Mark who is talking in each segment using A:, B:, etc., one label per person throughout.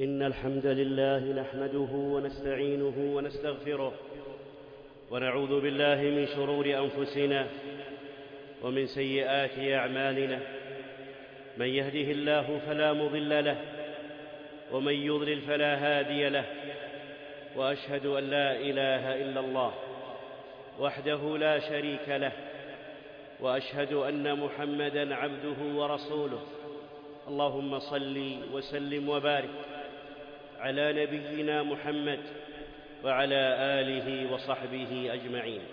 A: إن الحمد لله نحمده ونستعينه ونستغفره ونعوذ بالله من شرور أنفسنا ومن سيئات أعمالنا. من يهده الله فلا مضل له ومن يضلل فلا هادي له، وأشهد أن لا إله إلا الله وحده لا شريك له، وأشهد أن محمدًا عبده ورسوله. اللهم صل وسلم وبارك على نبينا محمد وعلى آله وصحبه أجمعين.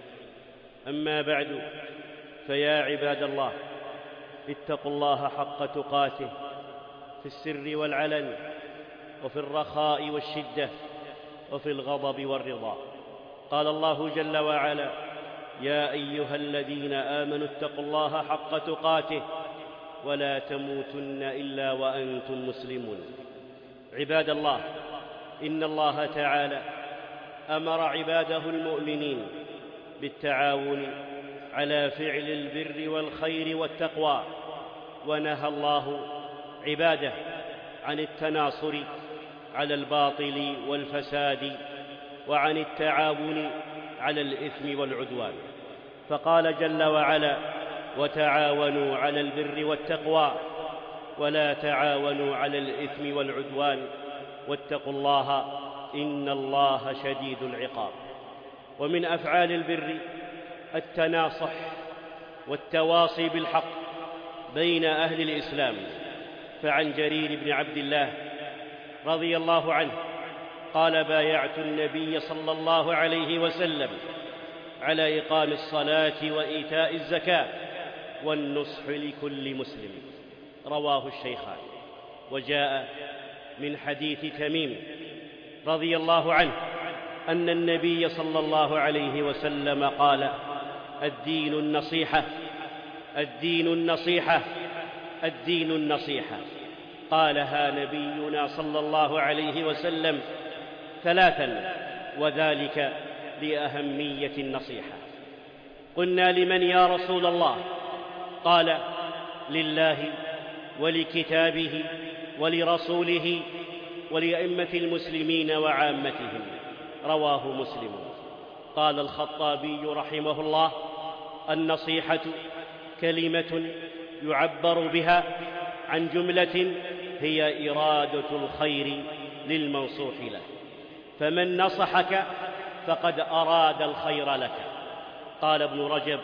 A: أما بعد، فيا عباد الله، اتقوا الله حق تقاته في السر والعلن، وفي الرخاء والشدة، وفي الغضب والرضا. قال الله جل وعلا: يا أيها الذين آمنوا اتقوا الله حق تقاته ولا تموتن إلا وأنتم مسلمون. عباد الله، إن الله تعالى أمر عباده المؤمنين بالتعاون على فعل البر والخير والتقوى، ونهى الله عباده عن التناصر على الباطل والفساد، وعن التعاون على الإثم والعدوان. فقال جل وعلا: وتعاونوا على البر والتقوى ولا تعاونوا على الإثم والعدوان واتقوا الله إن الله شديد العقاب. ومن أفعال البر التناصح والتواصي بالحق بين أهل الإسلام. فعن جرير بن عبد الله رضي الله عنه قال: بايعت النبي صلى الله عليه وسلم على إقام الصلاة وإيتاء الزكاة والنصح لكل مسلم. رواه الشيخان. وجاء من حديث تميم رضي الله عنه أن النبي صلى الله عليه وسلم قال: الدين النصيحة، الدين النصيحة، الدين النصيحة. قالها نبينا صلى الله عليه وسلم ثلاثا، وذلك لأهمية النصيحة. قلنا: لمن يا رسول الله؟ قال: لله ولكتابه ولرسوله ولأئمة المسلمين وعامتهم. رواه مسلم. قال الخطابي رحمه الله: النصيحة كلمة يعبر بها عن جملة هي إرادة الخير للمنصوح له، فمن نصحك فقد أراد الخير لك. قال ابن رجب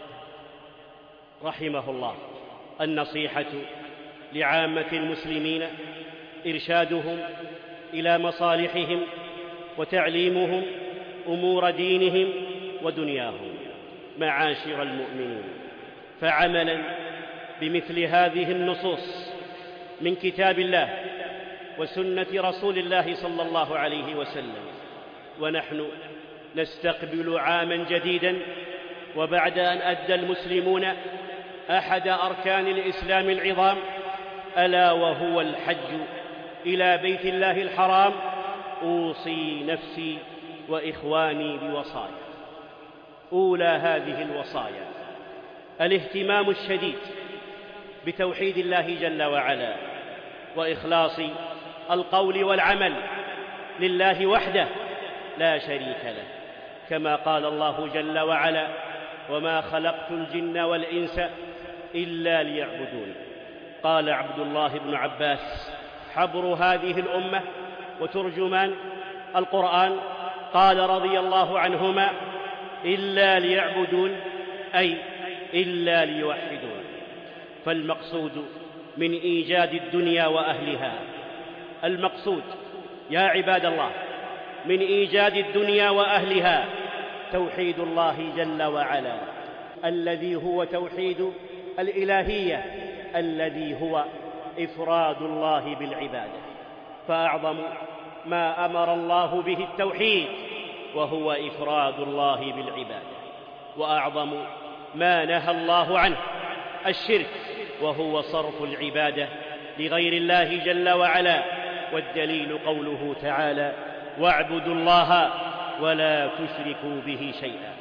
A: رحمه الله: النصيحة لعامة المسلمين إرشادهم إلى مصالحهم وتعليمهم أمور دينهم ودنياهم. معاشر المؤمنين، فعملا بمثل هذه النصوص من كتاب الله وسنة رسول الله صلى الله عليه وسلم، ونحن نستقبل عاما جديدا، وبعد أن أدى المسلمون أحد أركان الإسلام العظام، ألا وهو الحج إلى بيت الله الحرام، أوصي نفسي وإخواني بوصايا. أولى هذه الوصايا الاهتمام الشديد بتوحيد الله جل وعلا، وإخلاص القول والعمل لله وحده لا شريك له، كما قال الله جل وعلا: وما خلقت الجن والإنس إلا ليعبدون. قال عبد الله بن عباس حبر هذه الأمة وترجمان القرآن، قال رضي الله عنهما: إلا ليعبدون، أي إلا ليوحدون. فالمقصود من إيجاد الدنيا وأهلها، المقصود يا عباد الله من إيجاد الدنيا وأهلها توحيد الله جل وعلا، الذي هو توحيد الإلهية، الذي هو إفراد الله بالعبادة. فأعظم ما أمر الله به التوحيد، وهو إفراد الله بالعبادة، وأعظم ما نهى الله عنه الشرك، وهو صرف العبادة لغير الله جل وعلا. والدليل قوله تعالى: واعبدوا الله ولا تشركوا به شيئا.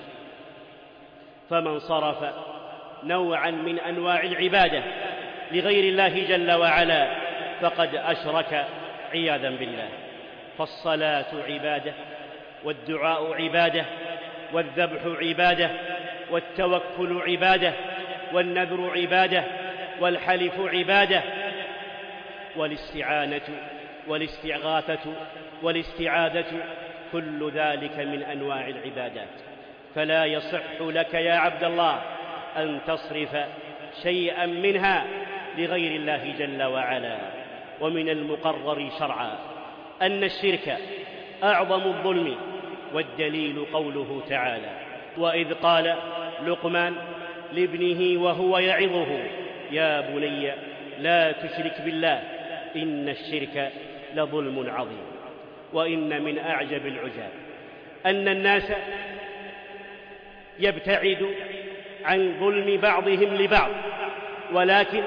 A: فمن صرف نوعا من أنواع العبادة لغير الله جل وعلا فقد أشرك عياذا بالله. فالصلاة عبادة، والدعاء عبادة، والذبح عبادة، والتوكل عبادة، والنذر عبادة، والحلف عبادة، والاستعانة والاستغاثة والاستعاذة كل ذلك من أنواع العبادات. فلا يصح لك يا عبد الله أن تصرف شيئا منها لغير الله جل وعلا. ومن المقرر شرعا أن الشرك أعظم الظلم، والدليل قوله تعالى: وإذ قال لقمان لابنه وهو يعظه يا بني لا تشرك بالله إن الشرك لظلم عظيم. وإن من أعجب العجاب أن الناس يبتعد عن ظلم بعضهم لبعض، ولكن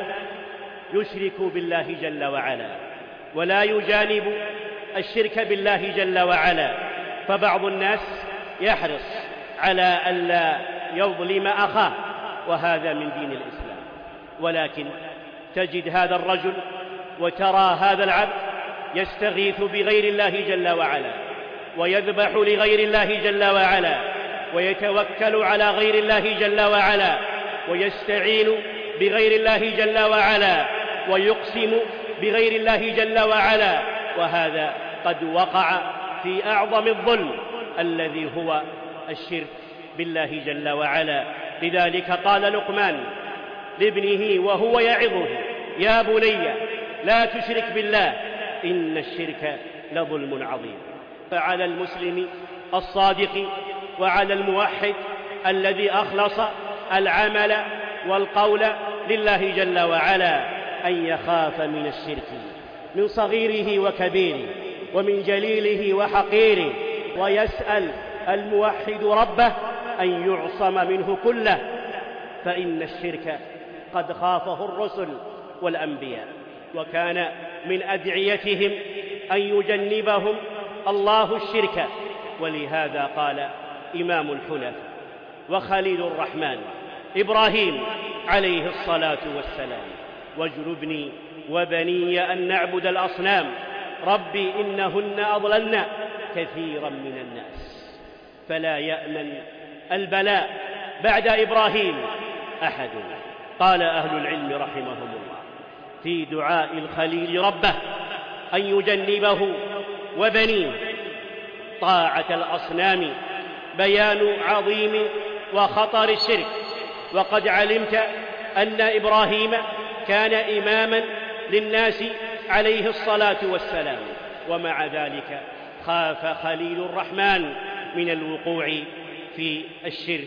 A: يشرك بالله جل وعلا ولا يجانب الشرك بالله جل وعلا. فبعض الناس يحرص على ألا يظلم أخاه، وهذا من دين الإسلام. ولكن تجد هذا الرجل وترى هذا العبد يستغيث بغير الله جل وعلا، ويذبح لغير الله جل وعلا، ويتوكل على غير الله جل وعلا، ويستعين بغير الله جل وعلا، ويقسم بغير الله جل وعلا. وهذا قد وقع في أعظم الظلم الذي هو الشرك بالله جل وعلا. لذلك قال لقمان لابنه وهو يعظه يا بني لا تشرك بالله إن الشرك لظلم عظيم. فعلى المسلم الصادق وعلى الموحد الذي أخلص العمل والقول لله جل وعلا أن يخاف من الشرك، من صغيره وكبيره، ومن جليله وحقيره، ويسأل الموحد ربه أن يعصم منه كله، فإن الشرك قد خافه الرسل والأنبياء، وكان من أدعيتهم أن يجنبهم الله الشرك. ولهذا قال إمام الحنفاء وخليل الرحمن إبراهيم عليه الصلاة والسلام: واجنبني وبني أن نعبد الأصنام ربي إنهن أضللن كثيرا من الناس. فلا يأمن البلاء بعد إبراهيم أحد. قال أهل العلم رحمهم الله في دعاء الخليل ربه أن يجنبه وبنيه طاعة الأصنام بيان عظيم وخطر الشرك. وقد علمت أن إبراهيم كان إماما للناس عليه الصلاة والسلام، ومع ذلك خاف خليل الرحمن من الوقوع في الشرك.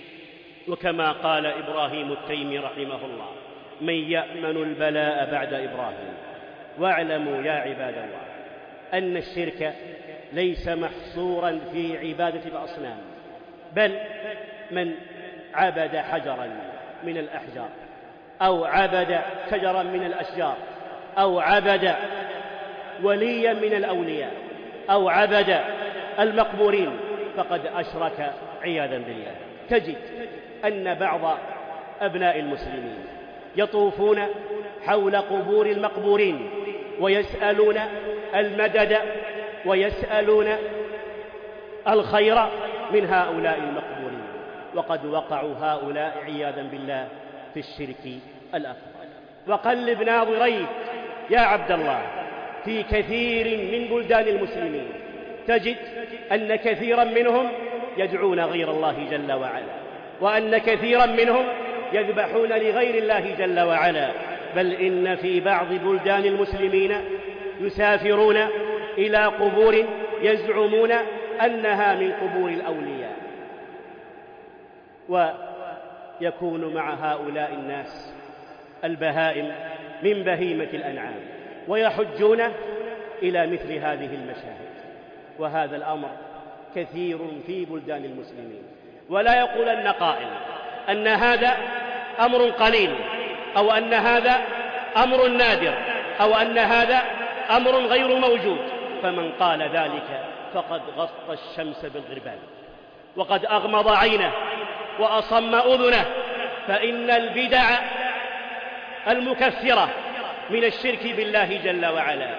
A: وكما قال إبراهيم التيمي رحمه الله: من يأمن البلاء بعد إبراهيم. واعلموا يا عباد الله أن الشرك ليس محصورا في عبادة الأصنام، بل من عبد حجرا من الأحجار، أو عبد شجرا من الأشجار، أو عبد وليا من الأولياء، أو عبد المقبورين، فقد أشرك عياذا بالله. تجد أن بعض أبناء المسلمين يطوفون حول قبور المقبورين ويسألون المدد ويسألون الخير من هؤلاء المقبورين، وقد وقعوا هؤلاء عياذا بالله في الشرك الأكبر. وقلب ناظريك يا عبد الله في كثير من بلدان المسلمين، تجد أن كثيرا منهم يدعون غير الله جل وعلا، وأن كثيرا منهم يذبحون لغير الله جل وعلا. بل إن في بعض بلدان المسلمين يسافرون إلى قبور يزعمون أنها من قبور الأولياء، ويكون مع هؤلاء الناس البهائم من بهيمة الأنعام، ويحجون إلى مثل هذه المشاهد. وهذا الأمر كثير في بلدان المسلمين. ولا يقولن قائل أن هذا أمر قليل، أو أن هذا أمر نادر، أو أن هذا أمر غير موجود. فمن قال ذلك فقد غطى الشمس بالغربال، وقد أغمض عينه وأصم أذنه. فإن البدع المكثرة من الشرك بالله جل وعلا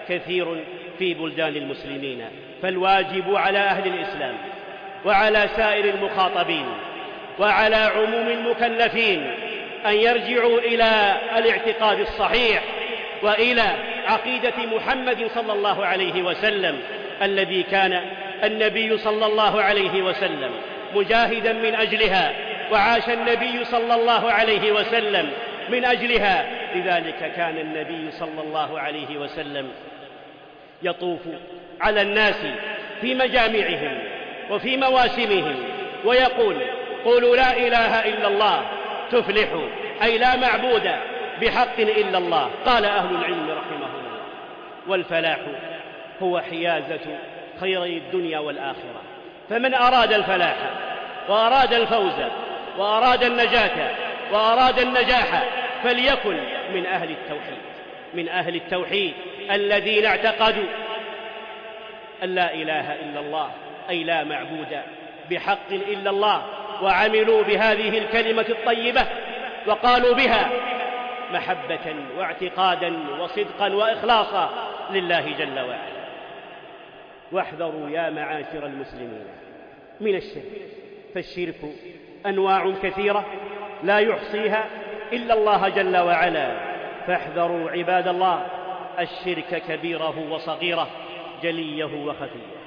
A: كثير في بلدان المسلمين. فالواجب على أهل الإسلام وعلى سائر المخاطبين وعلى عموم المكلفين أن يرجعوا إلى الاعتقاد الصحيح وإلى عقيدة محمد صلى الله عليه وسلم الذي كان النبي صلى الله عليه وسلم مجاهدا من أجلها، وعاش النبي صلى الله عليه وسلم من أجلها. لذلك كان النبي صلى الله عليه وسلم يطوف على الناس في مجامعهم وفي مواسمهم ويقول: قولوا لا إله إلا الله تفلحوا، أي لا معبود بحق إلا الله. قال أهل العلم رحمهم الله: والفلاح هو حيازة خيري الدنيا والآخرة. فمن أراد الفلاح وأراد الفوز وأراد النجاة وأراد النجاح فليكن من أهل التوحيد، من أهل التوحيد الذين اعتقدوا أن لا إله إلا الله، أي لا معبود بحق إلا الله، وعملوا بهذه الكلمة الطيبة وقالوا بها محبة واعتقادا وصدقا وإخلاصا لله جل وعلا. واحذروا يا معاشر المسلمين من الشرك، فالشرك أنواع كثيرة لا يحصيها إلا الله جل وعلا. فاحذروا عباد الله الشرك كبيره وصغيره، جليه وخفيه.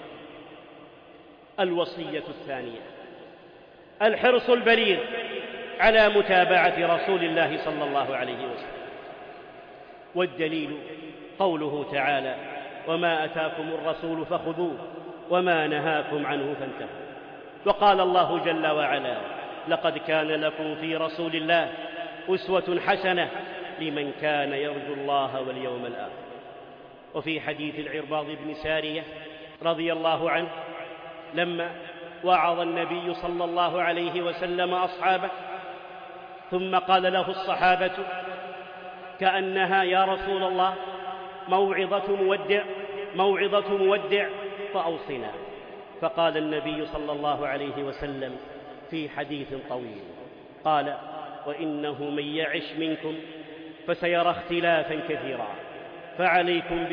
A: الوصية الثانية: الحرص البليغ على متابعة رسول الله صلى الله عليه وسلم. والدليل قوله تعالى: وما أتاكم الرسول فخذوه وما نهاكم عنه فانتهوا. وقال الله جل وعلا: لقد كان لكم في رسول الله أسوة حسنة لمن كان يرجو الله واليوم الآخر. وفي حديث العرباض بن سارية رضي الله عنه لما وعظ النبي صلى الله عليه وسلم أصحابه ثم قال له الصحابة: كأنها يا رسول الله موعظة مودع فأوصنا. فقال النبي صلى الله عليه وسلم في حديث طويل قال: وإنه من يعش منكم فسيرى اختلافا كثيرا، فعليكم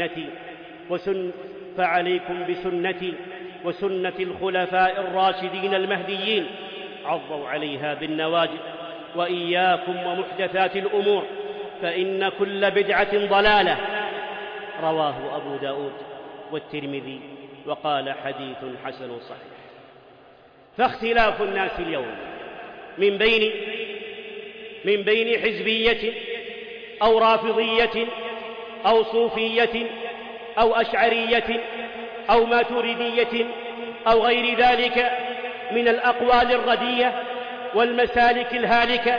A: بسنتي وسنة الخلفاء الراشدين المهديين، عضوا عليها بالنواجذ، وإياكم ومحدثات الأمور فإن كل بدعة ضلالة. رواه أبو داود والترمذي وقال: حديث حسن صحيح. فاختلاف الناس اليوم من بين حزبية أو رافضية أو صوفية أو أشعرية أو ماتريدية أو غير ذلك من الأقوال الردية والمسالك الهالكة،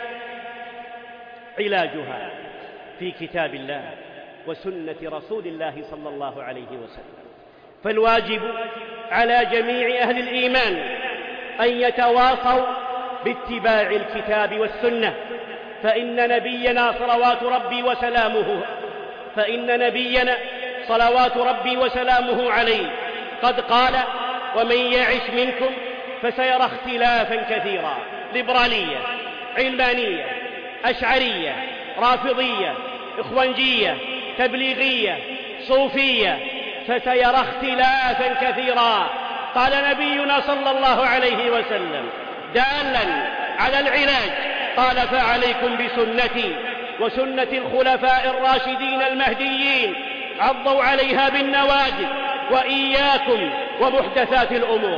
A: علاجها في كتاب الله وسنة رسول الله صلى الله عليه وسلم. فالواجب على جميع أهل الإيمان أن يتواصوا باتباع الكتاب والسنة، فإن نبينا صلوات ربي وسلامه عليه قد قال: ومن يعش منكم فسيرى اختلافا كثيرا. ليبرالية، علمانية، أشعرية، رافضية، إخوانجية، تبليغية، صوفية، فسيرى اختلافا كثيرا. قال نبينا صلى الله عليه وسلم دالا على العلاج قال: فعليكم بسنتي وسنة الخلفاء الراشدين المهديين، عضوا عليها بالنواجذ، وإياكم ومحدثات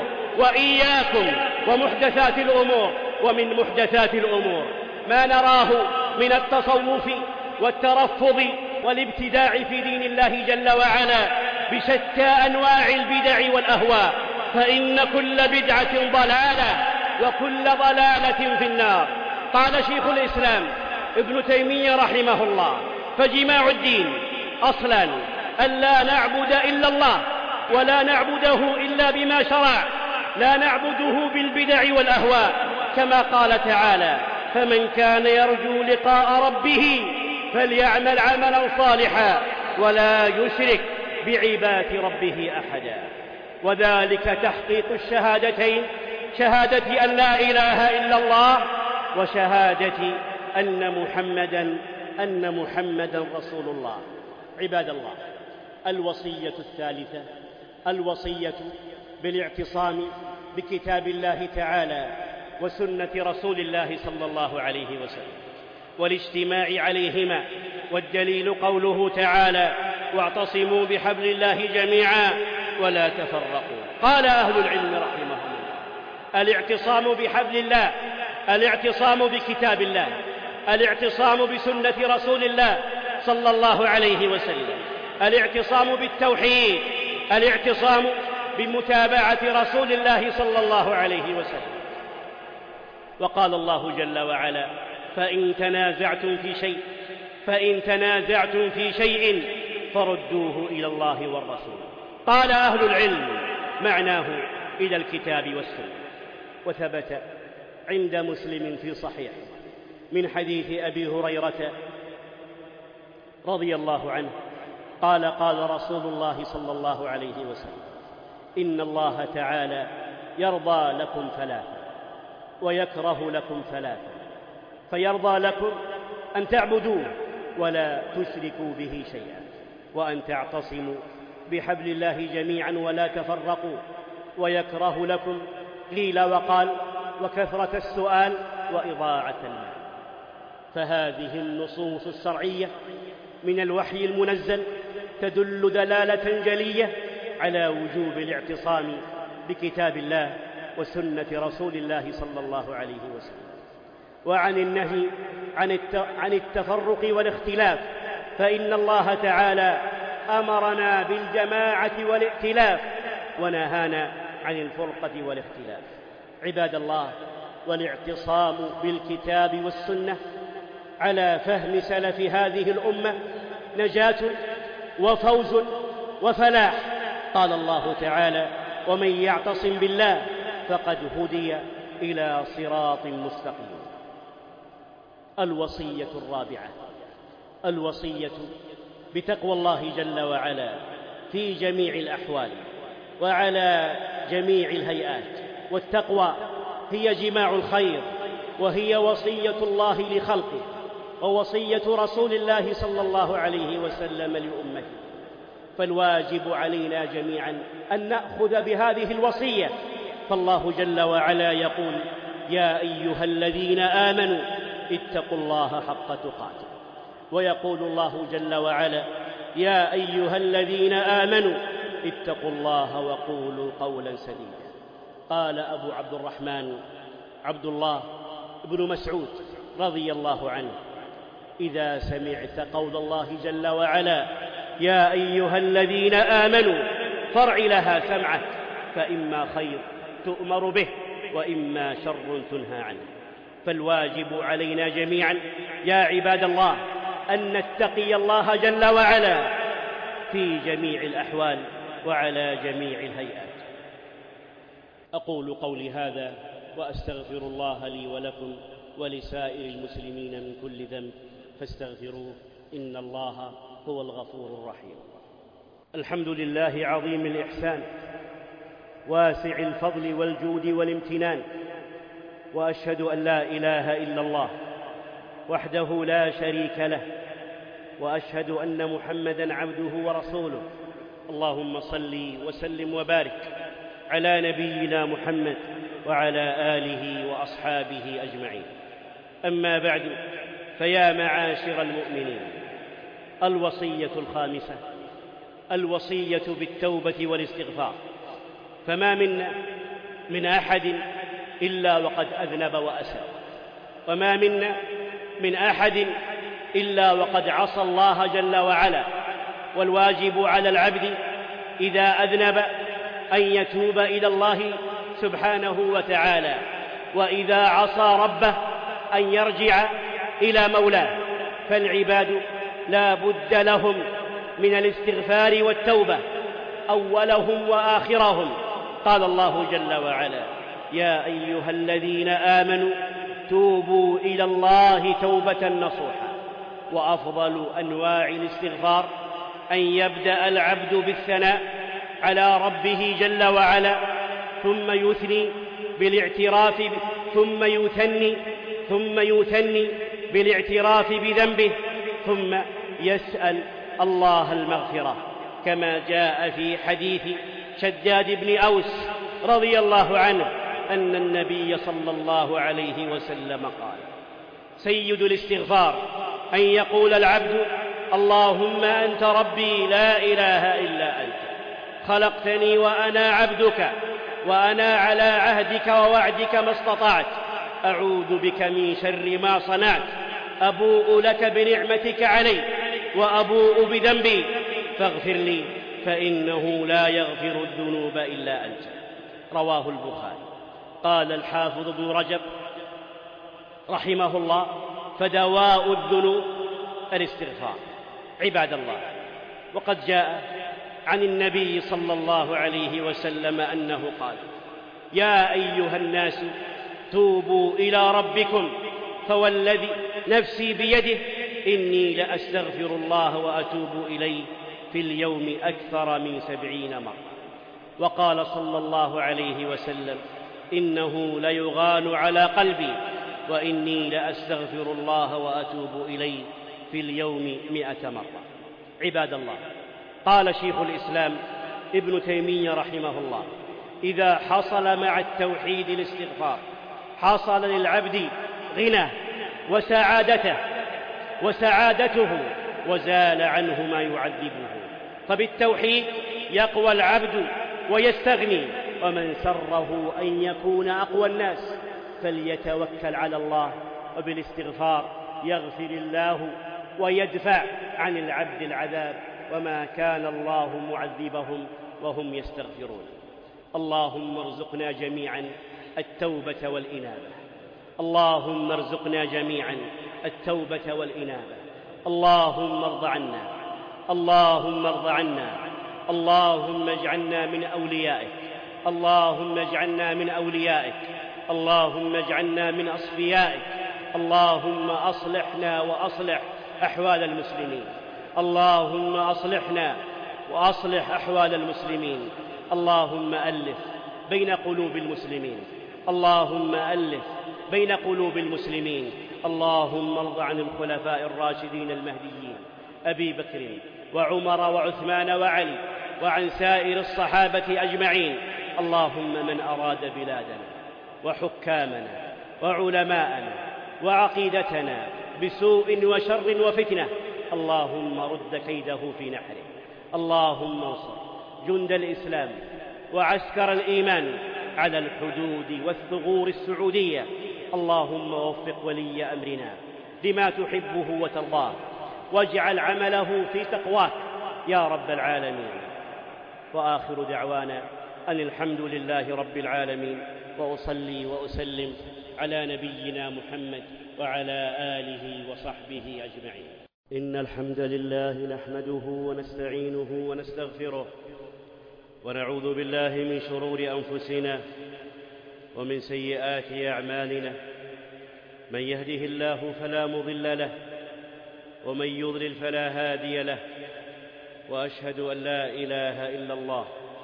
A: الأمور. ومن محدثات الأمور ما نراه من التصوف والترفض والابتداع في دين الله جل وعلا بشتى أنواع البدع والأهواء، فإن كل بدعة ضلالة وكل ضلالة في النار. قال شيخ الإسلام ابن تيمية رحمه الله: فجماع الدين أصلا أن لا نعبد إلا الله ولا نعبده إلا بما شرع، لا نعبده بالبدع والأهواء، كما قال تعالى: فمن كان يرجو لقاء ربه فليعمل عملا صالحا ولا يشرك بعبادة ربه أحدا. وذلك تحقيق الشهادتين، شهادة أن لا إله إلا الله وشهادة أن محمدا رسول الله. عباد الله، الوصية الثالثة الوصية بالاعتصام بكتاب الله تعالى وسنة رسول الله صلى الله عليه وسلم والاجتماع عليهما، والدليل قوله تعالى: واعتصموا بحبل الله جميعا ولا تفرقوا. قال أهل العلم رحمهم الله: الاعتصام بحبل الله، الاعتصام بكتاب الله، الاعتصام بسنة رسول الله صلى الله عليه وسلم، الاعتصام بالتوحيد، الاعتصام بمتابعة رسول الله صلى الله عليه وسلم. وقال الله جل وعلا: فإن تنازعتم في شيء فردوه إلى الله والرسول. قال أهل العلم معناه إلى الكتاب والسنة. وثبت عند مسلم في صحيح من حديث أبي هريرة رضي الله عنه قال: قال رسول الله صلى الله عليه وسلم: إن الله تعالى يرضى لكم ثلاثة ويكره لكم ثلاثة، فيرضى لكم أن تعبدوه ولا تشركوا به شيئا، وأن تعتصموا بحبل الله جميعا ولا تفرقوا، ويكره لكم قيل وقال وكثرة السؤال وإضاعة المال. فهذه النصوص الشرعية من الوحي المنزل تدل دلالة جلية على وجوب الاعتصام بكتاب الله وسنة رسول الله صلى الله عليه وسلم، وعن النهي عن التفرق والاختلاف، فإن الله تعالى أمرنا بالجماعة والائتلاف ونهانا عن الفرقة والاختلاف. عباد الله، والاعتصام بالكتاب والسنة على فهم سلف هذه الأمة نجاة وفوز وفلاح. قال الله تعالى: ومن يعتصم بالله فقد هدي إلى صراط مستقيم. الوصية الرابعة الوصية بتقوى الله جل وعلا في جميع الأحوال وعلى جميع الهيئات. والتقوى هي جماع الخير، وهي وصية الله لخلقه ووصية رسول الله صلى الله عليه وسلم لأمته. فالواجب علينا جميعا أن نأخذ بهذه الوصية، فالله جل وعلا يقول: يا أيها الذين آمنوا اتقوا الله حق تقاته. ويقول الله جل وعلا: يا أيها الذين آمنوا اتقوا الله وقولوا قولا سديدا. قال أبو عبد الرحمن عبد الله بن مسعود رضي الله عنه: إذا سمعت قول الله جل وعلا: يا أيها الذين آمنوا فارع لها سمعك، فإما خير تؤمر به وإما شر تنهى عنه. فالواجب علينا جميعا يا عباد الله أن نتقي الله جل وعلا في جميع الأحوال وعلى جميع الهيئات. أقول قولي هذا وأستغفر الله لي ولكم ولسائر المسلمين من كل ذنب فاستغفروه، إن الله هو الغفور الرحيم. الحمد لله عظيم الإحسان واسع الفضل والجود والامتنان، وأشهد أن لا إله إلا الله وحده لا شريك له، وأشهد أن محمدًا عبده ورسوله. اللهم صل وسلم وبارك على نبينا محمد وعلى آله وأصحابه أجمعين. أما بعد، فيا معاشر المؤمنين، الوصية الخامسة الوصية بالتوبة والاستغفار. فما منا من أحد إلا وقد أذنب وأساء، وما منا من أحد إلا وقد عصى الله جل وعلا. والواجب على العبد إذا أذنب أن يتوب إلى الله سبحانه وتعالى، وإذا عصى ربه أن يرجع إلى مولاه. فالعباد لا بد لهم من الاستغفار والتوبة أولهم وآخرهم. قال الله جل وعلا: يا أيها الذين آمنوا توبوا إلى الله توبة نصوحا. وأفضل أنواع الاستغفار أن يبدأ العبد بالثناء على ربه جل وعلا، ثم يثني بالاعتراف بذنبه، ثم يسأل الله المغفرة. كما جاء في حديث شداد بن أوس رضي الله عنه أن النبي صلى الله عليه وسلم قال: سيد الاستغفار أن يقول العبد: اللهم أنت ربي لا إله إلا أنت، خلقتني وأنا عبدك، وأنا على عهدك ووعدك ما استطعت، أعوذ بك من شر ما صنعت، أبوء لك بنعمتك علي وأبوء بذنبي فاغفر لي فإنه لا يغفر الذنوب إلا أنت. رواه البخاري. قال الحافظ ابن رجب رحمه الله: فدواء الذنوب الاستغفار. عباد الله، وقد جاء عن النبي صلى الله عليه وسلم أنه قال: يا أيها الناس توبوا إلى ربكم فوالذي نفسي بيده إني لأستغفر الله وأتوب إليه في اليوم أكثر من 70 مرة. وقال صلى الله عليه وسلم: إنه ليغان على قلبي وإني لأستغفر الله وأتوب إليه في اليوم 100 مرة. عباد الله، قال شيخ الإسلام ابن تيمية رحمه الله: إذا حصل مع التوحيد الاستغفار حصل للعبد غنى وسعادته وزال عنه ما يعذبه. فبالتوحيد يقوى العبد ويستغني، ومن سره أن يكون أقوى الناس فليتوكل على الله، وبالاستغفار يغفر الله ويدفع عن العبد العذاب، وما كان الله معذبهم وهم يستغفرون. اللهم ارزقنا جميعا التوبة والإنابة، اللهم ارزقنا جميعا التوبة والإنابة. اللهم ارض عنا، اللهم ارض عنا، اللهم اجعلنا من أوليائك، اللهم اجعلنا من أوليائك، اللهم اجعلنا من أصفيائك. اللهم أصلحنا وأصلح أحوال المسلمين، اللهم أصلحنا وأصلح أحوال المسلمين. اللهم ألف بين قلوب المسلمين، اللهم ألف بين قلوب المسلمين. اللهم ارض عن الخلفاء الراشدين المهديين أبي بكر وعمر وعثمان وعلي، وعن سائر الصحابة أجمعين. اللهم من أراد بلادنا وحكامنا وعلماءنا وعقيدتنا بسوء وشر وفتنة، اللهم رد كيده في نحره. اللهم انصر جند الإسلام وعسكر الإيمان على الحدود والثغور السعودية. اللهم وفق ولي أمرنا لما تحبه وترضاه، واجعل عمله في تقواك يا رب العالمين. وآخر دعوانا أن الحمد لله رب العالمين، وأصلي وأسلم على نبينا محمد وعلى آله وصحبه أجمعين. إن الحمد لله نحمده ونستعينه ونستغفره، ونعوذ بالله من شرور أنفسنا ومن سيئات أعمالنا. من يهده الله فلا مضل له، ومن يضلل فلا هادي له. وأشهد أن لا إله إلا الله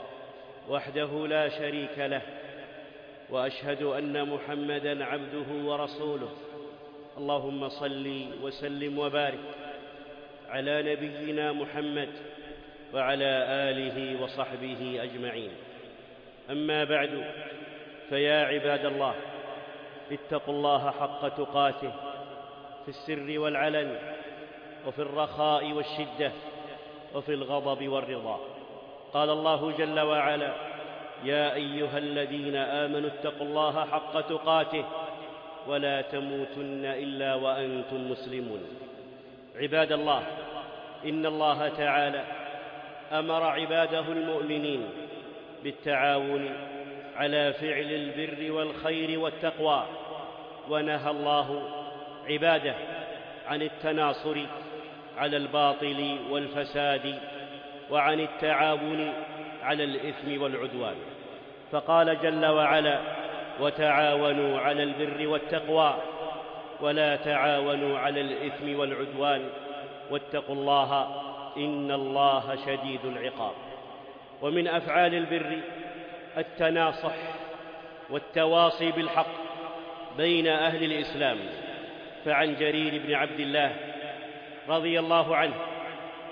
A: وحده لا شريك له، وأشهد أن محمدًا عبده ورسوله. اللهم صل وسلم وبارك على نبينا محمد وعلى آله وصحبه أجمعين. أما بعد، فيا عباد الله، اتقوا الله حق تقاته في السر والعلن، وفي الرخاء والشدة، وفي الغضب والرضا. قال الله جل وعلا: يا أيها الذين آمنوا اتقوا الله حق تقاته ولا تموتن إلا وأنتم مسلمون. عباد الله، إن الله تعالى أمر عباده المؤمنين بالتعاون على فعل البر والخير والتقوى، ونهى الله عباده عن التناصر على الباطل والفساد، وعن التعاون على الإثم والعدوان. فقال جل وعلا: وتعاونوا على البر والتقوى ولا تعاونوا على الإثم والعدوان واتقوا الله إن الله شديد العقاب. ومن أفعال البر التناصح والتواصي بالحق بين أهل الإسلام. فعن جرير بن عبد الله رضي الله عنه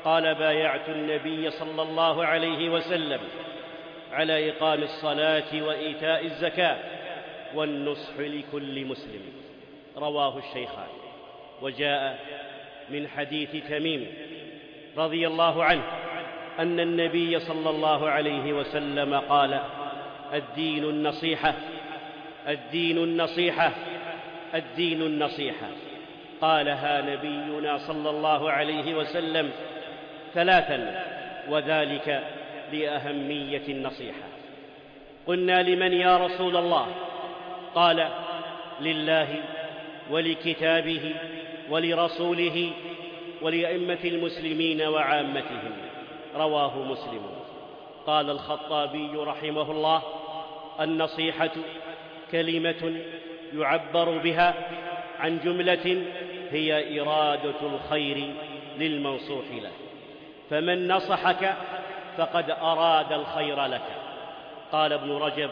A: قال: بايعت النبي صلى الله عليه وسلم على إقام الصلاة وإيتاء الزكاة والنصح لكل مسلم. رواه الشيخان. وجاء من حديث تميم رضي الله عنه أن النبي صلى الله عليه وسلم قال: الدين النصيحة، الدين النصيحة، الدين النصيحة. قالها نبينا صلى الله عليه وسلم ثلاثا، وذلك لأهمية النصيحة. قلنا: لمن يا رسول الله؟ قال: لله ولكتابه ولرسوله ولأئمة المسلمين وعامتهم. رواه مسلم. قال الخطابي رحمه الله: النصيحة كلمة يعبر بها عن جملة هي إرادة الخير للمنصوح له، فمن نصحك فقد أراد الخير لك. قال ابن رجب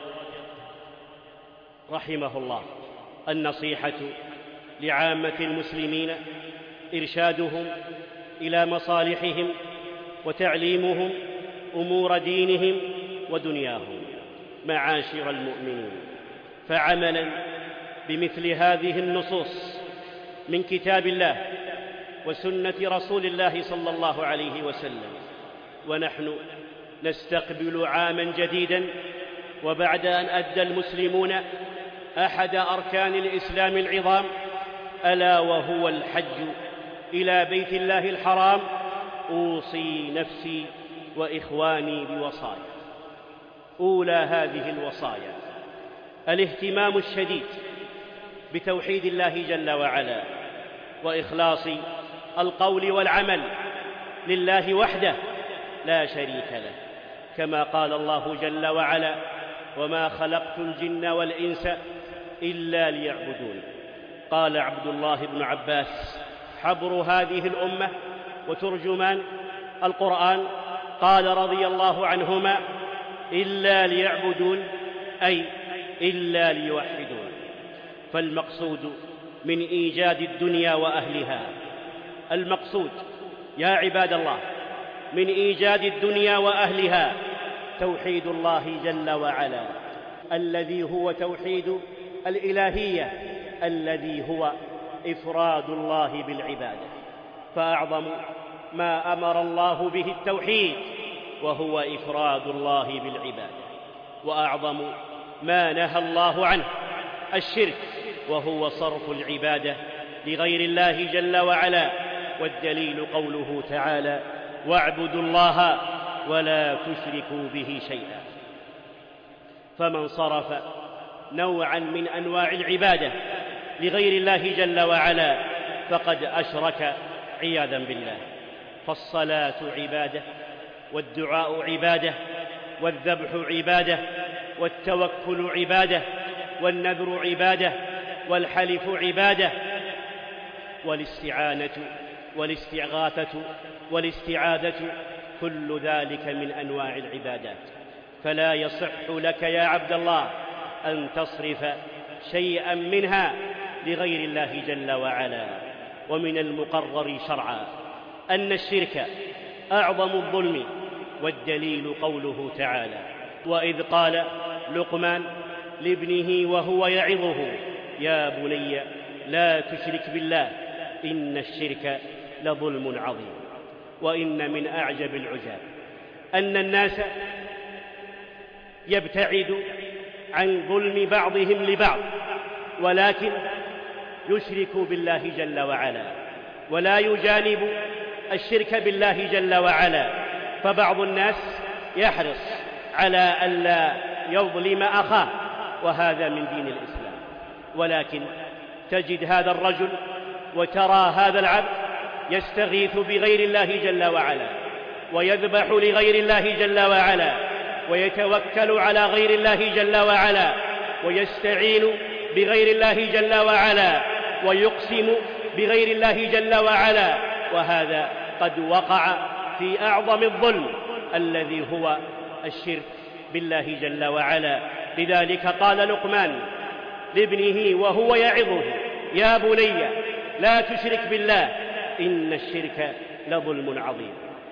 A: رحمه الله: النصيحة لعامة المسلمين إرشادهم إلى مصالحهم وتعليمهم أمور دينهم ودنياهم. معاشر المؤمنين، فعملا بمثل هذه النصوص من كتاب الله وسنة رسول الله صلى الله عليه وسلم، ونحن نستقبل عاما جديدا، وبعد أن أدى المسلمون أحد أركان الإسلام العظام ألا وهو الحج إلى بيت الله الحرام، أوصي نفسي وإخواني بوصايا. أولى هذه الوصايا الاهتمام الشديد بتوحيد الله جل وعلا وإخلاص القول والعمل لله وحده لا شريك له، كما قال الله جل وعلا: وما خلقت الجن والإنس إلا ليعبدون. قال عبد الله بن عباس حبر هذه الأمة وترجمان القرآن، قال رضي الله عنهما: إلا ليعبدون، أي إلا ليوحدون. فالمقصود من إيجاد الدنيا وأهلها، المقصود يا عباد الله من إيجاد الدنيا وأهلها توحيد الله جل وعلا، الذي هو توحيد الإلهية، الذي هو إفراد الله بالعبادة. فأعظم ما أمر الله به التوحيد، وهو إفراد الله بالعبادة، وأعظم ما نهى الله عنه الشرك، وهو صرف العبادة لغير الله جل وعلا. والدليل قوله تعالى: واعبدوا الله ولا تشركوا به شيئا. فمن صرف نوعا من أنواع العبادة لغير الله جل وعلا فقد أشرك عياذا بالله. فالصلاة عبادة، والدعاء عبادة، والذبح عبادة، والتوكل عبادة، والنذر عبادة، والحلف عبادة، والاستعانة والاستغاثة والاستعاذة، كل ذلك من أنواع العبادات. فلا يصح لك يا عبد الله أن تصرف شيئا منها لغير الله جل وعلا. ومن المقرر شرعا أن الشرك أعظم الظلم، والدليل قوله تعالى: وإذ قال لقمان لابنه وهو يعظه: يا بني لا تشرك بالله إن الشرك لظلم عظيم. وإن من أعجب العجاب أن الناس يبتعد عن ظلم بعضهم لبعض، ولكن يشرك بالله جل وعلا ولا يجانب الشرك بالله جل وعلا. فبعض الناس يحرص على ألا يظلم أخاه، وهذا من دين الإسلام، ولكن تجد هذا الرجل وترى هذا العبد يستغيث بغير الله جل وعلا، ويذبح لغير الله جل وعلا، ويتوكل على غير الله جل وعلا، ويستعين بغير الله جل وعلا، ويقسم بغير الله جل وعلا، وهذا قد وقع في أعظم الظلم الذي هو الشرك بالله جل وعلا. لذلك قال لقمان لابنه وهو يعظه: يا بني لا تشرك بالله إن الشرك لظلم عظيم.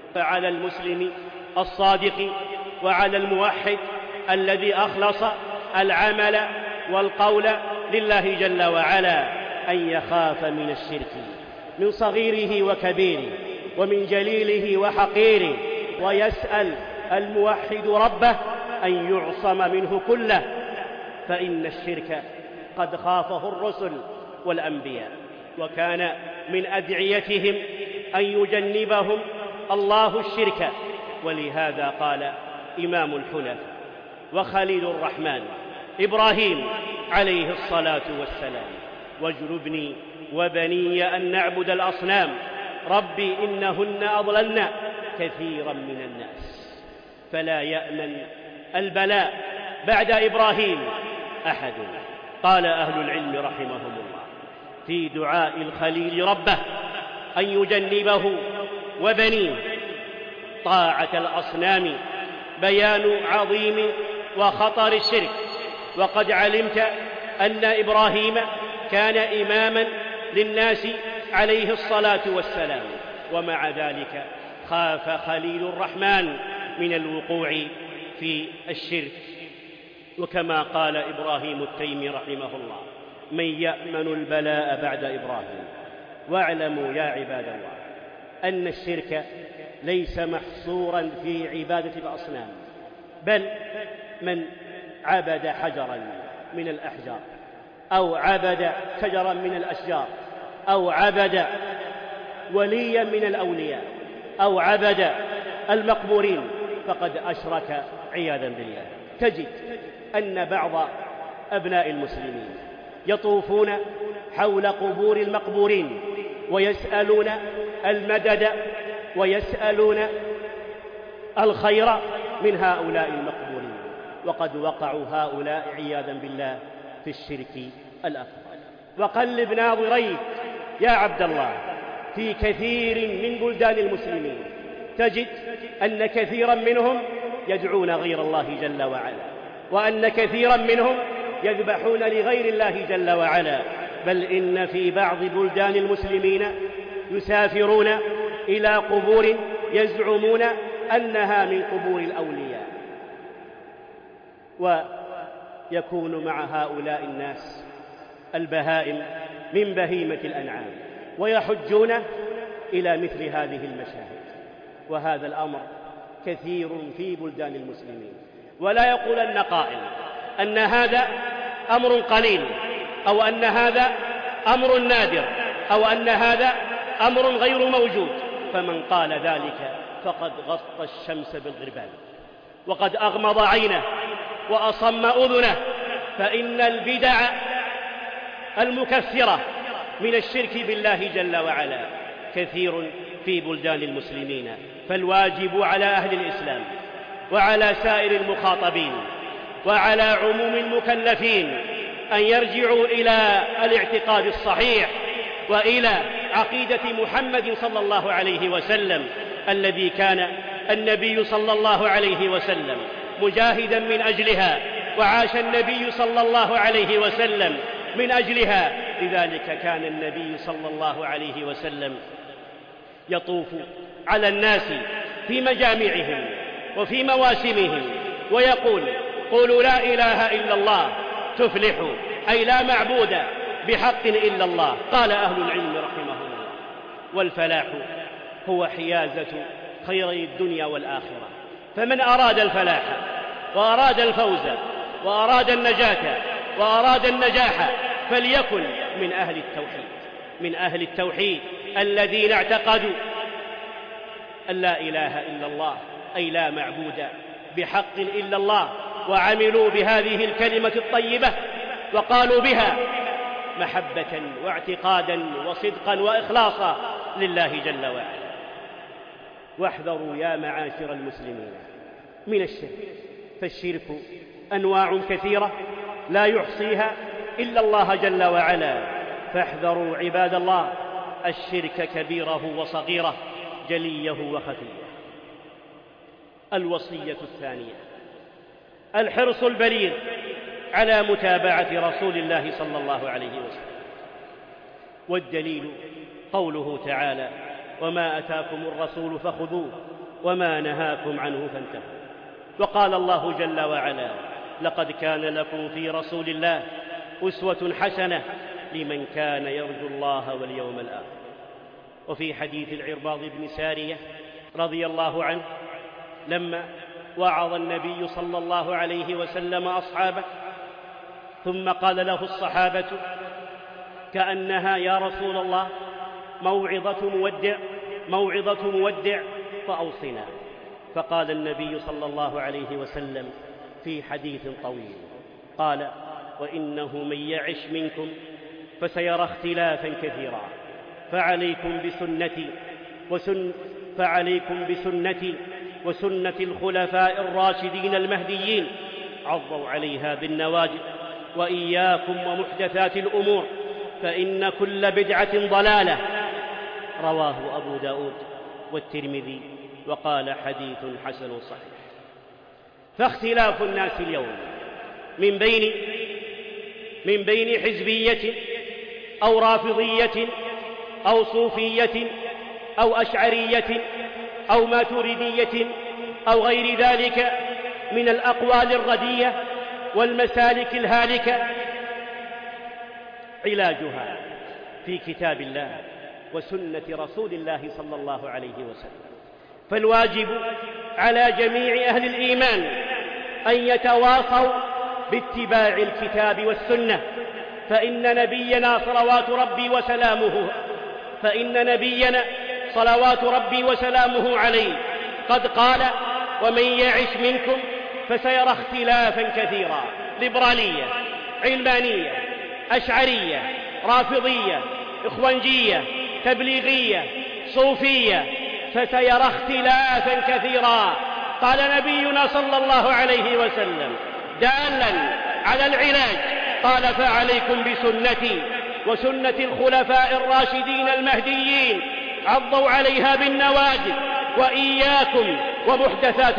A: فعلى المسلم الصادق وعلى الموحد الذي أخلص العمل والقول لله جل وعلا أن يخاف من الشرك، من صغيره وكبيره، ومن جليله وحقيره، ويسأل الموحد ربه أن يعصم منه كله، فإن الشرك قد خافه الرسل والأنبياء، وكان من أدعيتهم أن يجنبهم الله الشرك. ولهذا قال إمام الحنفاء وخليل الرحمن إبراهيم عليه الصلاة والسلام: واجنبني وبني أن نعبد الأصنام ربي إنهن أضللن كثيرا من الناس. فلا يأمن البلاء بعد إبراهيم أحد. قال أهل العلم رحمهم الله في دعاء الخليل ربه أن يجنبه وبنيه طاعة الأصنام بيان عظيم وخطر الشرك. وقد علمت أن إبراهيم كان إماما للناس عليه الصلاة والسلام، ومع ذلك خاف خليل الرحمن من الوقوع في الشرك. وكما قال إبراهيم التيمي رحمه الله: من يأمن البلاء بعد إبراهيم. واعلموا يا عباد الله أن الشرك ليس محصورا في عبادة الأصنام، بل من عبد حجرا من الأحجار، أو عبد شجرا من الأشجار، أو عبد وليا من الأولياء، أو عبد المقبورين، فقد أشرك عياذا بالله. تجد أن بعض أبناء المسلمين يطوفون حول قبور المقبورين ويسألون المدد ويسألون الخير من هؤلاء المقبورين، وقد وقعوا هؤلاء عياذا بالله في الشرك الأكبر. وقلب ناظريك يا عبد الله في كثير من بلدان المسلمين، تجد أن كثيرا منهم يدعون غير الله جل وعلا، وأن كثيرا منهم يذبحون لغير الله جل وعلا، بل إن في بعض بلدان المسلمين يسافرون إلى قبور يزعمون أنها من قبور الأولياء، ويكون مع هؤلاء الناس البهائم من بهيمة الأنعام، ويحجون إلى مثل هذه المشاهد. وهذا الأمر كثير في بلدان المسلمين. ولا يقولن قائل أن هذا أمر قليل، أو أن هذا أمر نادر، أو أن هذا أمر غير موجود، فمن قال ذلك فقد غطى الشمس بالغربال، وقد أغمض عينه وأصم أذنه. فإن البدع المكثرة من الشرك بالله جل وعلا كثير في بلدان المسلمين. فالواجب على أهل الإسلام وعلى سائر المخاطبين وعلى عموم المكلفين أن يرجعوا إلى الاعتقاد الصحيح وإلى عقيدة محمد صلى الله عليه وسلم، الذي كان النبي صلى الله عليه وسلم مجاهدا من أجلها، وعاش النبي صلى الله عليه وسلم من أجلها. لذلك كان النبي صلى الله عليه وسلم يطوف على الناس في مجامعهم وفي مواسمهم ويقول: قولوا لا إله إلا الله تفلحوا، أي لا معبود بحق إلا الله. قال أهل العلم رحمه الله: والفلاح هو حيازة خيري الدنيا والآخرة. فمن أراد الفلاح وأراد الفوز وأراد النجاة وأراد النجاح فليكن من أهل التوحيد، من أهل التوحيد الذين اعتقدوا أن لا إله إلا الله، أي لا معبود بحق إلا الله، وعملوا بهذه الكلمة الطيبة وقالوا بها محبة واعتقادا وصدقا وإخلاصا لله جل وعلا. واحذروا يا معاشر المسلمين من الشرك، فالشرك أنواع كثيرة لا يحصيها إلا الله جل وعلا. فاحذروا عباد الله الشرك كبيره وصغيره، جليه وخفيه. الوصية الثانية: الحرص البليغ على متابعة رسول الله صلى الله عليه وسلم. والدليل قوله تعالى: وما أتاكم الرسول فخذوه وما نهاكم عنه فانتهوا. وقال الله جل وعلا: لقد كان لكم في رسول الله أسوة حسنة لمن كان يرجو الله واليوم الآخر. وفي حديث العرباض بن سارية رضي الله عنه لما وعظ النبي صلى الله عليه وسلم أصحابه ثم قال له الصحابة: كأنها يا رسول الله موعظة مودع فأوصنا. فقال النبي صلى الله عليه وسلم في حديث طويل قال: وإنه من يعش منكم فسيرى اختلافا كثيرا، فعليكم بسنتي وسنة الخلفاء الراشدين المهديين، عضوا عليها بالنواجذ، وإياكم ومحدثات الأمور فإن كل بدعة ضلالة. رواه أبو داود والترمذي وقال حديث حسن صحيح. فاختلاف الناس اليوم من بين حزبية أو رافضية أو صوفية أو أشعرية أو ماتريدية أو غير ذلك من الأقوال الردية والمسالك الهالكة، علاجها في كتاب الله وسنة رسول الله صلى الله عليه وسلم. فالواجب على جميع أهل الإيمان أن يتواصوا باتباع الكتاب والسنة، فإن نبينا صلوات ربي وسلامه عليه قد قال: ومن يعش منكم فسيرى اختلافا كثيرا. ليبرالية، علمانية، أشعرية، رافضية، إخوانجية، تبليغية، صوفية، فسيرى اختلافا كثيرا. قال نبينا صلى الله عليه وسلم دالا على العلاج، قال: فعليكم بسنتي وسنة الخلفاء الراشدين المهديين، عضوا عليها بالنواجذ، وإياكم ومحدثات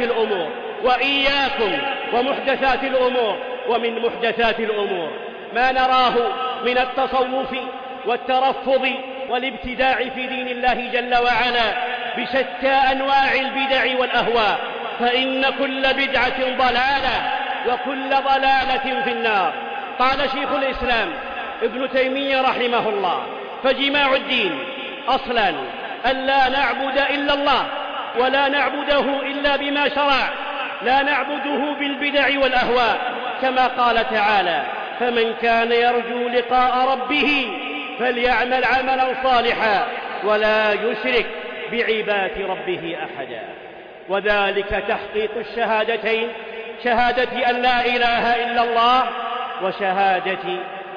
A: الأمور. ومن محدثات الأمور ما نراه من التصوف والترفض والابتداع في دين الله جل وعلا بشتى أنواع البدع والأهواء، فإن كل بدعة ضلالة وكل ضلالة في النار. قال شيخ الإسلام ابن تيمية رحمه الله: فجماع الدين أصلا أن لا نعبد إلا الله ولا نعبده إلا بما شرع، لا نعبده بالبدع والأهواء، كما قال تعالى: فمن كان يرجو لقاء ربه فليعمل عملا صالحا ولا يشرك بعبادة ربه أحدا. وذلك تحقيق الشهادتين، شهادة أن لا إله إلا الله وشهادة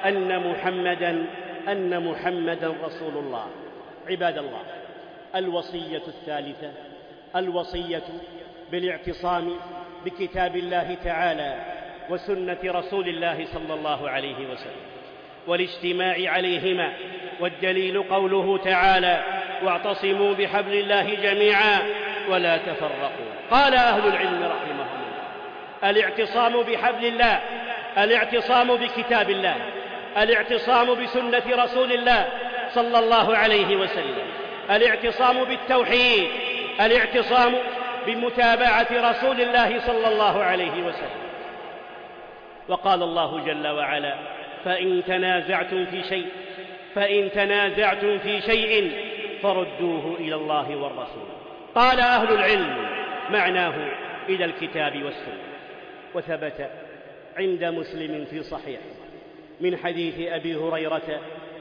A: أن محمدا رسول الله. عباد الله، الوصية الثالثة الوصية بالاعتصام بكتاب الله تعالى وسنة رسول الله صلى الله عليه وسلم والاجتماع عليهما، والدليل قوله تعالى: واعتصموا بحبل الله جميعا ولا تفرقوا. قال أهل العلم رحمهم الله: الاعتصام بحبل الله، الاعتصام بكتاب الله، الاعتصام بسنة رسول الله صلى الله عليه وسلم، الاعتصام بالتوحيد، الاعتصام بمتابعة رسول الله صلى الله عليه وسلم. وقال الله جل وعلا: فإن تنازعتم في شيء فردوه إلى الله والرسول. قال أهل العلم معناه إلى الكتاب والسنة. وثبت عند مسلم في صحيح من حديث أبي هريرة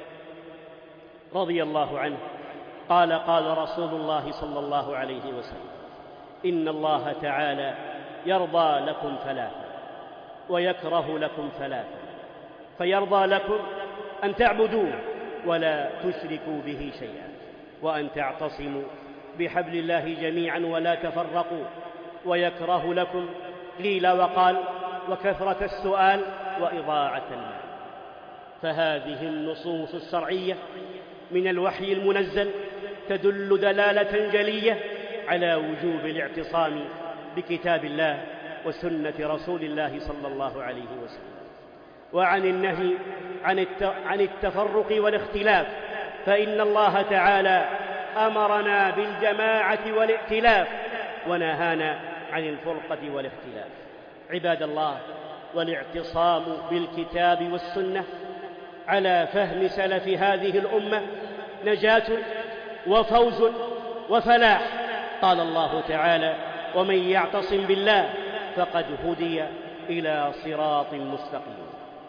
A: رضي الله عنه قال: قال رسول الله صلى الله عليه وسلم: إن الله تعالى يرضى لكم ثلاثة ويكره لكم ثلاثة، فيرضى لكم أن تعبدوه ولا تشركوا به شيئا، وأن تعتصموا بحبل الله جميعا ولا تفرقوا، ويكره لكم قيل وقال وكثرة السؤال وإضاعة المال. فهذه النصوص الشرعية من الوحي المنزل تدل دلالة جلية على وجوب الاعتصام بكتاب الله وسنة رسول الله صلى الله عليه وسلم، وعن النهي عن التفرق والاختلاف، فإن الله تعالى أمرنا بالجماعة والائتلاف، ونهانا عن الفرقة والاختلاف. عباد الله، والاعتصام بالكتاب والسنة على فهم سلف هذه الأمة نجاة وفوز وفلاح. قال الله تعالى: ومن يعتصم بالله فقد هدي إلى صراط مستقيم.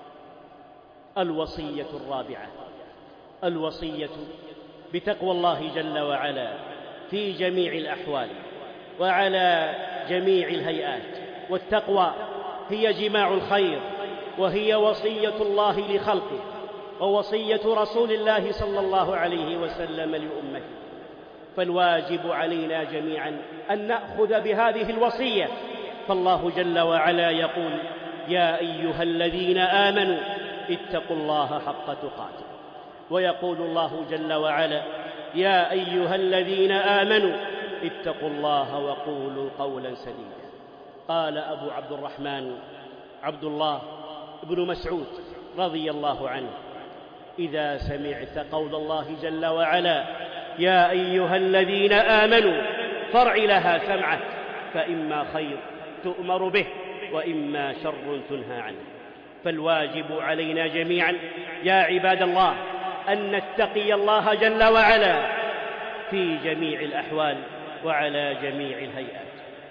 A: الوصية الرابعة، الوصية بتقوى الله جل وعلا في جميع الأحوال وعلى جميع الهيئات. والتقوى هي جماع الخير، وهي وصية الله لخلقه، ووصية رسول الله صلى الله عليه وسلم لأمته. فالواجب علينا جميعا أن نأخذ بهذه الوصية. فالله جل وعلا يقول: يا أيها الذين آمنوا اتقوا الله حق تقاته. ويقول الله جل وعلا: يا أيها الذين آمنوا اتقوا الله وقولوا قولا سديدا. قال أبو عبد الرحمن عبد الله بن مسعود رضي الله عنه: إذا سمعت قول الله جل وعلا: يا أيها الذين آمنوا فارع لها سمعك، فإما خير تؤمر به وإما شر تنهى عنه. فالواجب علينا جميعا يا عباد الله أن نتقي الله جل وعلا في جميع الأحوال وعلى جميع الهيئات.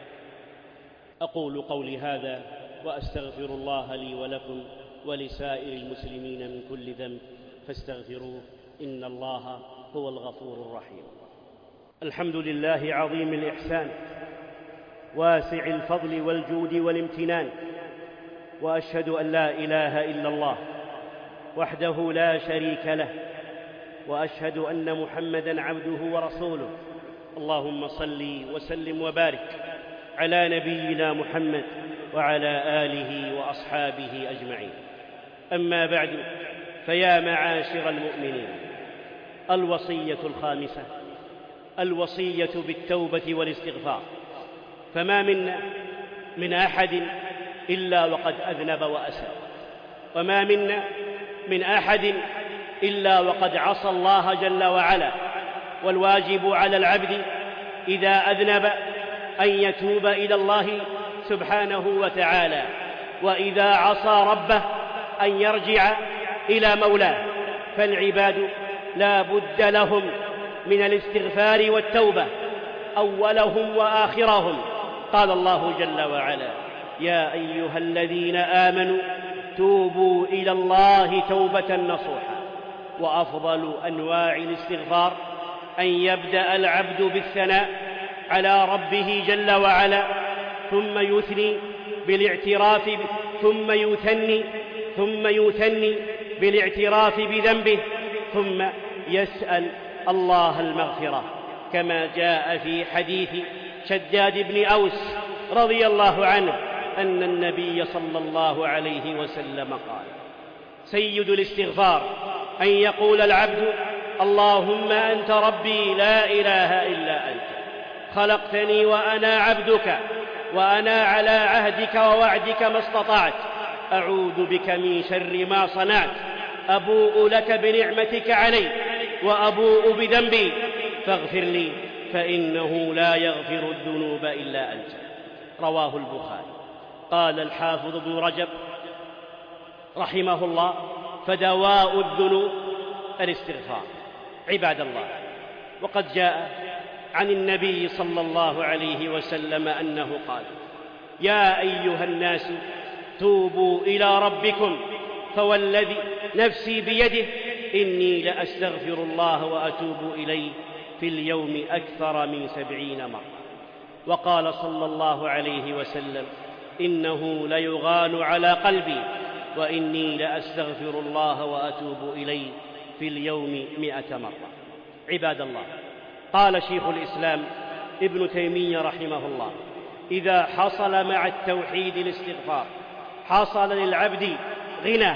A: أقول قولي هذا وأستغفر الله لي ولكم ولسائر المسلمين من كل ذنب فاستغفروه، إن الله هو الغفور الرحيم. الحمد لله عظيم الإحسان واسع الفضل والجود والامتنان، وأشهد أن لا إله إلا الله وحده لا شريك له، وأشهد أن محمدًا عبده ورسوله. اللهم صل وسلم وبارك على نبينا محمد وعلى آله وأصحابه أجمعين. أما بعد، فيا معاشر المؤمنين، الوصية الخامسة الوصية بالتوبة والاستغفار. فما منا من أحد إلا وقد أذنب وأسى، وما منا من أحد إلا وقد عصى الله جل وعلا. والواجب على العبد إذا أذنب أن يتوب إلى الله سبحانه وتعالى، وإذا عصى ربه أن يرجع إلى مولاه. فالعباد لا بد لهم من الاستغفار والتوبة أولهم وآخرهم. قال الله جل وعلا: يا أيها الذين آمنوا توبوا إلى الله توبة نصوحا. وأفضل أنواع الاستغفار أن يبدأ العبد بالثناء على ربه جل وعلا، ثم يثني بالاعتراف ثم يثني بالاعتراف بذنبه، ثم يسأل الله المغفرة، كما جاء في حديث شداد بن أوس رضي الله عنه أن النبي صلى الله عليه وسلم قال: سيد الاستغفار أن يقول العبد: اللهم أنت ربي لا إله إلا أنت، خلقتني وأنا عبدك، وأنا على عهدك ووعدك ما استطعت، أعوذ بك من شر ما صنعت، أبوء لك بنعمتك علي وأبوء بذنبي فاغفر لي فإنه لا يغفر الذنوب إلا أنت. رواه البخاري. قال الحافظ ابن رجب رحمه الله: فدواء الذنوب الاستغفار. عباد الله، وقد جاء عن النبي صلى الله عليه وسلم أنه قال: يا أيها الناس توبوا إلى ربكم، فوالذي نفسي بيده إني لأستغفر الله وأتوب إليه في اليوم أكثر من 70 مرة. وقال صلى الله عليه وسلم: إنه ليغان على قلبي وإني لأستغفر الله وأتوب إليه في اليوم 100 مرة. عباد الله، قال شيخ الإسلام ابن تيمية رحمه الله: إذا حصل مع التوحيد الاستغفار حصل للعبد غنى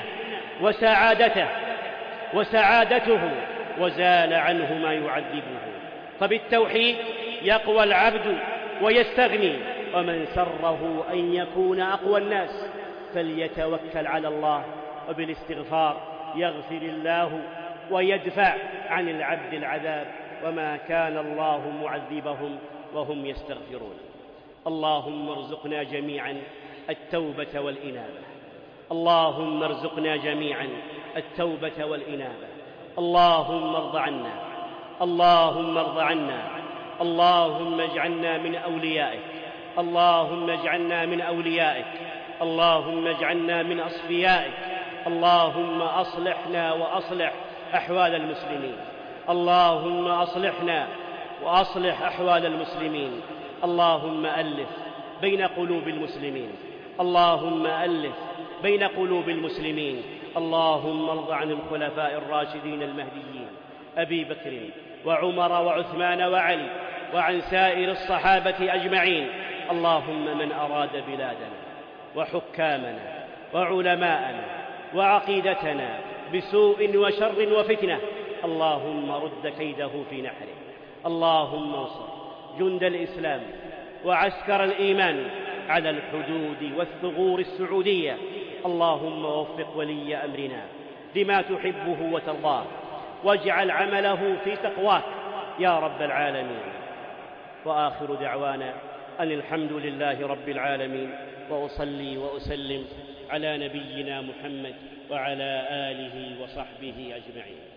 A: وسعادته وزال عنه ما يعذبه. فبالتوحيد يقوى العبد ويستغني، ومن سره أن يكون أقوى الناس فليتوكل على الله، وبالاستغفار يغفر الله ويدفع عن العبد العذاب، وما كان الله معذبهم وهم يستغفرون. اللهم ارزقنا جميعا التوبة والإنابة. اللهم ارزقنا جميعا التوبة والإنابة. اللهم ارض عنا، اللهم ارض عنا، اللهم اجعلنا من أوليائك، اللهم اجعلنا من أوليائك، اللهم اجعلنا من أصفيائك. اللهم أصلحنا وأصلح أحوال المسلمين، اللهم أصلحنا وأصلح أحوال المسلمين. اللهم ألف بين قلوب المسلمين، اللهم ألف بين قلوب المسلمين. اللهم ارض عن الخلفاء الراشدين المهديين أبي بكر وعمر وعثمان وعلي، وعن سائر الصحابة أجمعين. اللهم من أراد بلادنا وحكامنا وعلماءنا وعقيدتنا بسوء وشر وفتنة، اللهم رد كيده في نحره. اللهم انصر جند الإسلام وعسكر الإيمان على الحدود والثغور السعودية. اللهم وفق ولي أمرنا لما تحبه وترضاه، واجعل عمله في تقواك يا رب العالمين. وآخر دعوانا أن الحمد لله رب العالمين، وأصلي وأسلم على نبينا محمد وعلى آله وصحبه أجمعين.